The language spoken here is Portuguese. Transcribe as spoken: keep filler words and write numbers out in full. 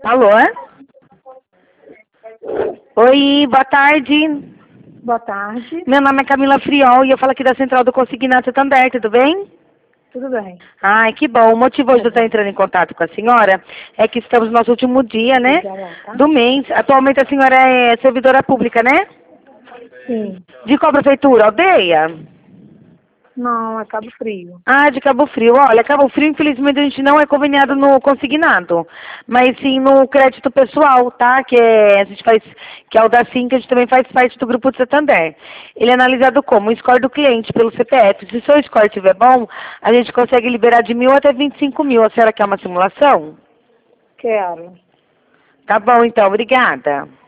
Alô? Oi, boa tarde. Boa tarde. Meu nome é Camila Friol e eu falo aqui da Central do Consignato Santander, tudo bem? Tudo bem. Ai, que bom. O motivo hoje de eu estar entrando em contato com a senhora é que estamos no nosso último dia, né? Tá? Do mês. Atualmente a senhora é servidora pública, né? Sim. De qual prefeitura? Aldeia? Não, é Cabo Frio. Ah, de Cabo Frio. Olha, Cabo Frio, infelizmente, a gente não é conveniado no consignado, mas sim no crédito pessoal, tá? Que é, a gente faz, que é o da Sim, que a gente também faz parte do Grupo de Santander. Ele é analisado como o score do cliente pelo C P F. Se o seu score estiver bom, a gente consegue liberar de mil até vinte e cinco mil. A senhora quer uma simulação? Quero. Tá bom, então. Obrigada.